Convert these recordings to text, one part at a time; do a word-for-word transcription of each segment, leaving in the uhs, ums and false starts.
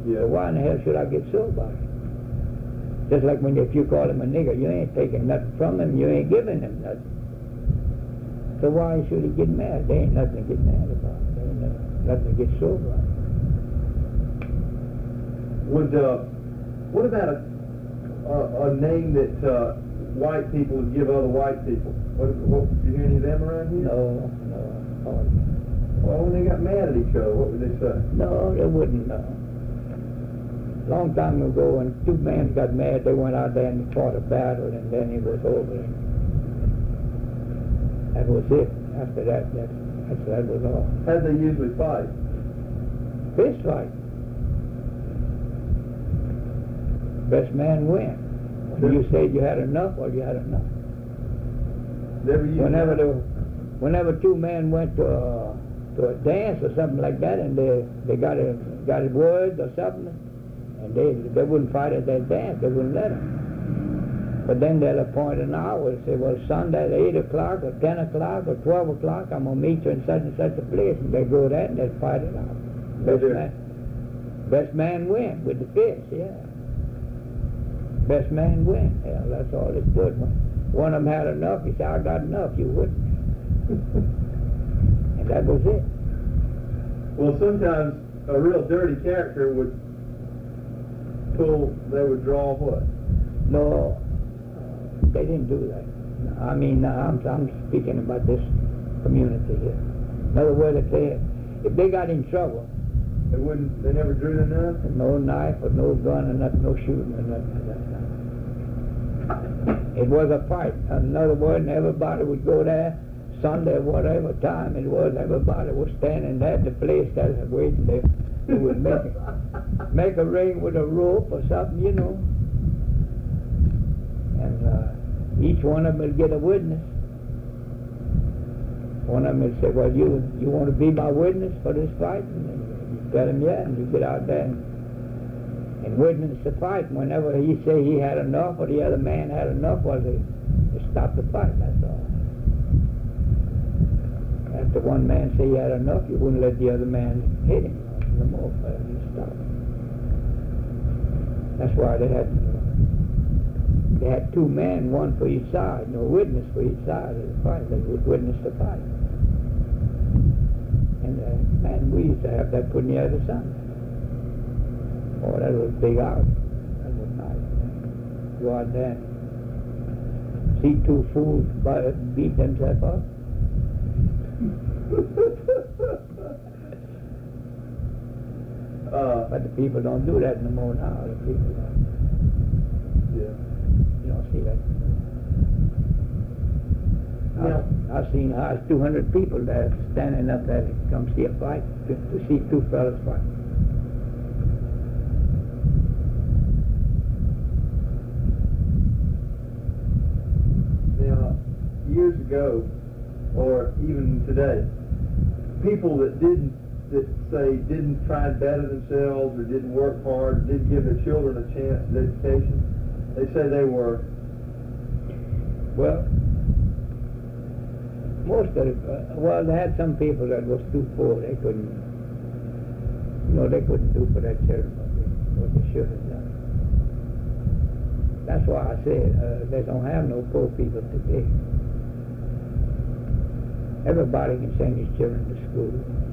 Yeah. So why in the hell should I get sore about it? Just like when if you call him a nigger, you ain't taking nothing from him, you ain't giving him nothing. So why should he get mad? There ain't nothing to get mad about. There ain't nothing to get sore about. Would, uh, what about a, a, a name that uh, white people would give other white people? What, what, did you hear any of them around here? No, no. Oh, well, when they got mad at each other, what would they say? no, they wouldn't. No. Long time ago, when two men got mad, they went out there and fought a battle, and then it was over. That was it. After that, that, that, that was all. How did they usually fight? Fist fight. Best man win. When you said you had enough, well, you had enough. Never used Whenever that. the, whenever two men went to a, to a dance or something like that, and they they got a got a word or something, and they they wouldn't fight at that dance, they wouldn't let them. But then they'll appoint an hour and say, well, Sunday at eight o'clock or ten o'clock or twelve o'clock, I'm gonna meet you in such and such a place, and they go there and they fight it out. Best do. man, best man win with the fist, yeah. Best man win. Yeah, that's all it's good. When one of them had enough, he said, I got enough, you wouldn't. And that was it. Well, sometimes a real dirty character would pull, they would draw what? No, they didn't do that. I mean, I'm, I'm speaking about this community here. In other words, if they, if they got in trouble, They wouldn't, they never drew their knife? no knife or no gun or nothing, no shooting or nothing of that kind. It was a fight. In other words, everybody would go there, Sunday, whatever time it was, everybody was standing there at the place that was waiting there. They would make, make a ring with a rope or something, you know. And uh, each one of them will get a witness. One of them will say, well, you you want to be my witness for this fight? And you tell him, yeah, and you get out there and, and witness the fight. Whenever he say he had enough or the other man had enough, well, they, they stop the fight, that's all. After one man say he had enough, you wouldn't let the other man hit him no more, but you stop. That's why they had they had two men, one for each side, no witness for each side of the fight. They would witness the fight. And uh, man, we used to have that put in the other side. Oh, that was big out. That was nice. Man. Go out there, see two fools beat themselves up. uh, But the people don't do that no more now. The people don't. yeah. You don't see that. Now, I've, I've seen how two hundred people there standing up there to come see a fight, to, to see two fellas fight. now, years ago, or even today, people that didn't, that say didn't try and better themselves or didn't work hard, didn't give their children a chance at education, they say they were. Well, most of it, uh, well, they had some people that was too poor. They couldn't, you know, they couldn't do for their children what they, what they should have done. That's why I said uh, they don't have no poor people today. Everybody can send his children to school.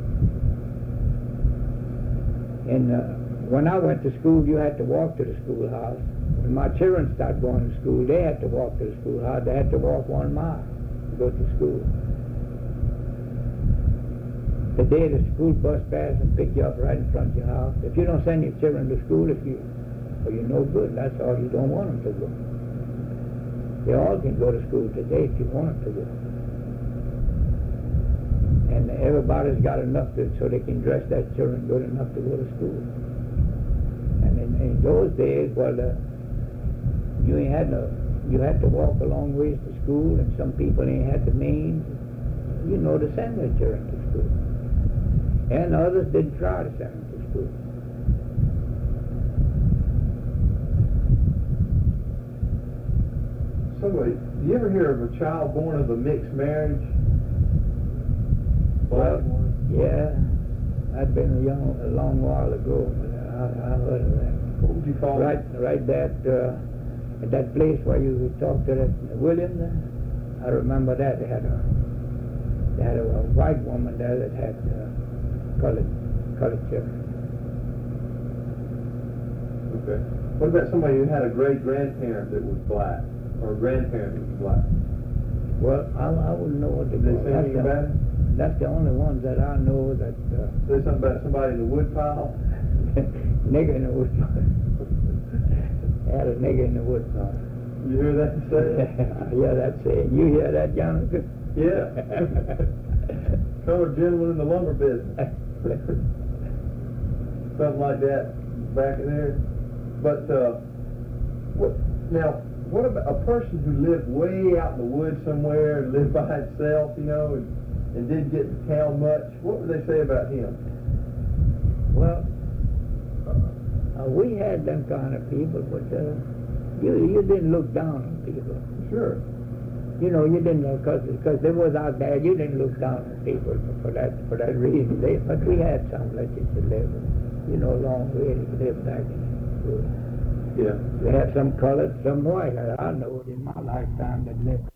And uh, when I went to school, you had to walk to the schoolhouse. When my children started going to school, they had to walk to the schoolhouse. They had to walk one mile to go to school. The day the school bus passes and pick you up right in front of your house. If you don't send your children to school, if you, well, you're no good. That's all. You don't want them to go. They all can go to school today if you want them to go. And everybody's got enough to, so they can dress their children good enough to go to school. And in, in those days, well, uh, you ain't had no, you had to walk a long ways to school, and some people ain't had the means, you know, to send their children to school. And others didn't try to send them to school. Somebody, do you ever hear of a child born of a mixed marriage? Well, yeah, I'd been a, young, a long while ago, but I, I heard of that. What would you call Right, it? right that, uh, at that place where you talked to that William there, I remember that, they had a, they had a, a white woman there that had, uh, colored, colored children. Okay. What about somebody who had a great grandparent that was black, or a grandparent that was black? Well, I, I wouldn't know what to Did they call say that's anything the, about it? that's the only ones that I know that, uh, Say something about somebody in the woodpile? nigger in the wood pile. Had a nigger in the wood pile. You hear that say? I hear that saying. You hear that, Jonathan? Yeah. Colored gentleman in the lumber business. Something like that back in there. But, uh, what, now, what about a person who lived way out in the woods somewhere and lived by himself, you know, and, and didn't get to town much? What would they say about him? Well, uh, we had them kind of people, but uh, you you didn't look down on people. Sure. You know, you didn't know because because they was out there. You didn't look down on people for that for that reason. They, but we had some that used to live, you know, long way to live back in the woods. Yeah. We had some colored, some white. I know in my lifetime that lived